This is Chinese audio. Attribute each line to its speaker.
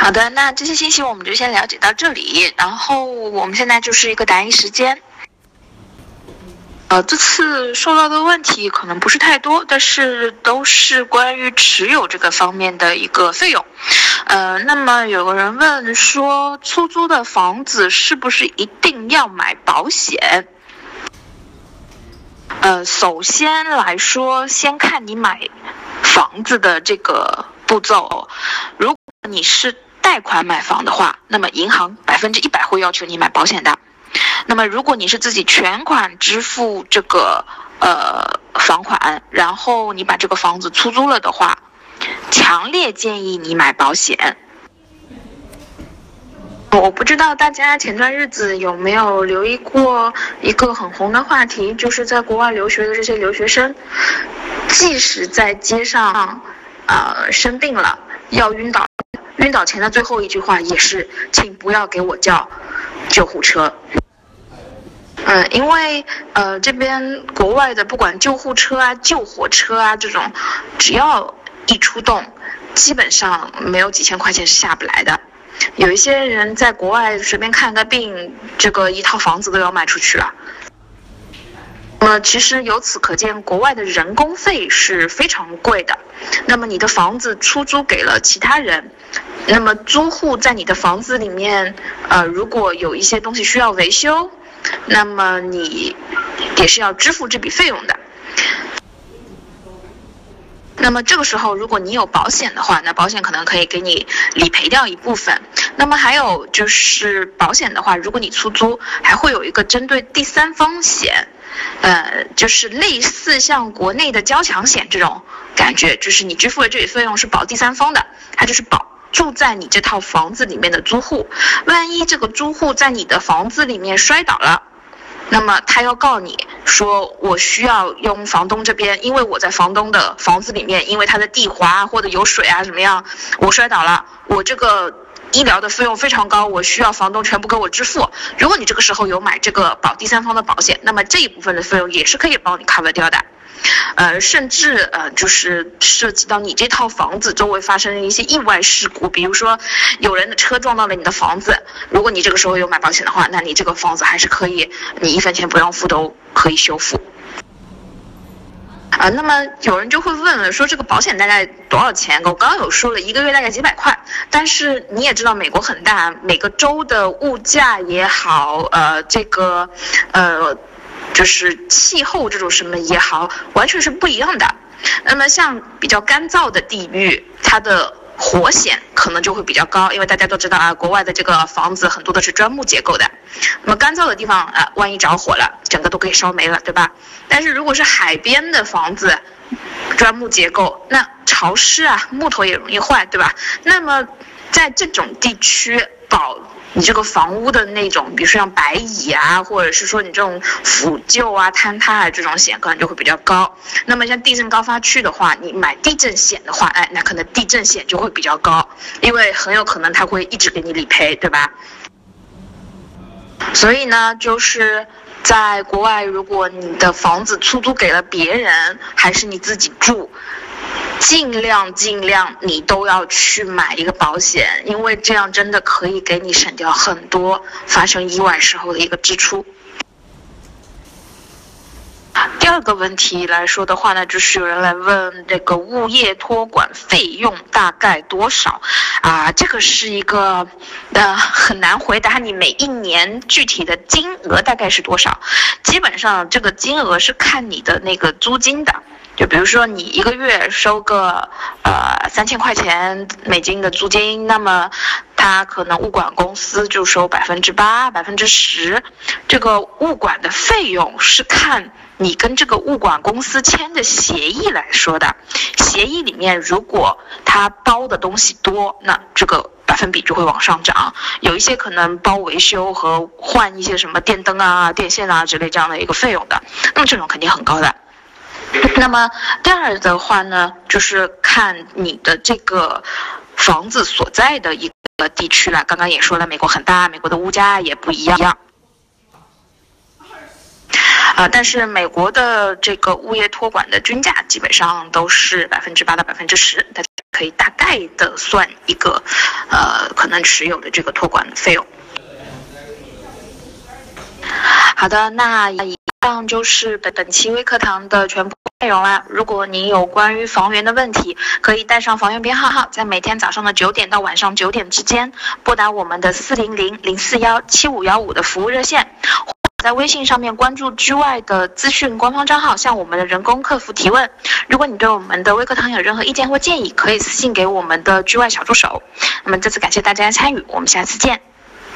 Speaker 1: 好的，那这些信息我们就先了解到这里，然后我们现在就是一个答疑时间。这次收到的问题可能不是太多，但是都是关于持有这个方面的一个费用。那么有个人问说，出租的房子是不是一定要买保险？首先来说，先看你买房子的这个步骤。如果你是贷款买房的话，那么银行100%会要求你买保险的。那么如果你是自己全款支付这个房款，然后你把这个房子出租了的话，强烈建议你买保险。我不知道大家前段日子有没有留意过一个很红的话题，就是在国外留学的这些留学生，即使在街上生病了要晕倒前的最后一句话也是请不要给我叫救护车。因为这边国外的不管救护车啊、救火车啊这种，只要一出动，基本上没有几千块钱是下不来的。有一些人在国外随便看个病，这个一套房子都要卖出去了。其实由此可见，国外的人工费是非常贵的。那么你的房子出租给了其他人，那么租户在你的房子里面，如果有一些东西需要维修，那么你也是要支付这笔费用的。那么这个时候如果你有保险的话，那保险可能可以给你理赔掉一部分。那么还有就是保险的话，如果你出租还会有一个针对第三方险，就是类似像国内的交强险这种感觉，就是你支付的这笔费用是保第三方的，它就是保住在你这套房子里面的租户。万一这个租户在你的房子里面摔倒了，那么他要告你说，我需要用房东这边，因为我在房东的房子里面，因为他的地滑或者有水啊怎么样，我摔倒了，我这个医疗的费用非常高，我需要房东全部给我支付。如果你这个时候有买这个保第三方的保险，那么这一部分的费用也是可以帮你 cover 掉的。甚至就是涉及到你这套房子周围发生的一些意外事故，比如说有人的车撞到了你的房子，如果你这个时候有买保险的话，那你这个房子还是可以，你1分钱不用付都可以修复。那么有人就会问了，说这个保险大概多少钱？我刚刚有说了，1个月大概几百块，但是你也知道美国很大，每个州的物价也好，就是气候这种什么也好，完全是不一样的。那么像比较干燥的地域，它的火险可能就会比较高，因为大家都知道国外的这个房子很多都是砖木结构的。那么干燥的地方万一着火了，整个都可以烧没了，对吧？但是如果是海边的房子，砖木结构，那潮湿木头也容易坏，对吧？那么在这种地区保你这个房屋的那种，比如说像白蚁或者是说你这种腐旧坍塌这种险可能就会比较高。那么像地震高发区的话，你买地震险的话，那可能地震险就会比较高，因为很有可能它会一直给你理赔，对吧？所以呢，就是在国外，如果你的房子出租给了别人，还是你自己住，尽量你都要去买一个保险，因为这样真的可以给你省掉很多发生意外时候的一个支出。第二个问题来说的话呢，就是有人来问这个物业托管费用大概多少这个是一个很难回答你每一年具体的金额大概是多少。基本上这个金额是看你的那个租金的，就比如说你1个月收个3000块钱美金的租金，那么他可能物管公司就收8%、10%。这个物管的费用是看你跟这个物管公司签的协议来说的。协议里面如果他包的东西多，那这个百分比就会往上涨。有一些可能包维修和换一些什么电灯电线之类这样的一个费用的，那么这种肯定很高的。那么第二的话呢，就是看你的这个房子所在的一个地区了。刚刚也说了，美国很大，美国的物价也不一样。但是美国的这个物业托管的均价基本上都是8%到10%，大家可以大概的算一个可可能持有的这个托管的费用。好的，那以上就是本期微课堂的全部内容啦。如果你有关于房源的问题，可以带上房源编号，在每天早上的9点到晚上9点之间拨打我们的400-041-7515的服务热线，或在微信上面关注居外的资讯官方账号，向我们的人工客服提问。如果你对我们的微课堂有任何意见或建议，可以私信给我们的居外小助手。那么这次感谢大家的参与，我们下次见。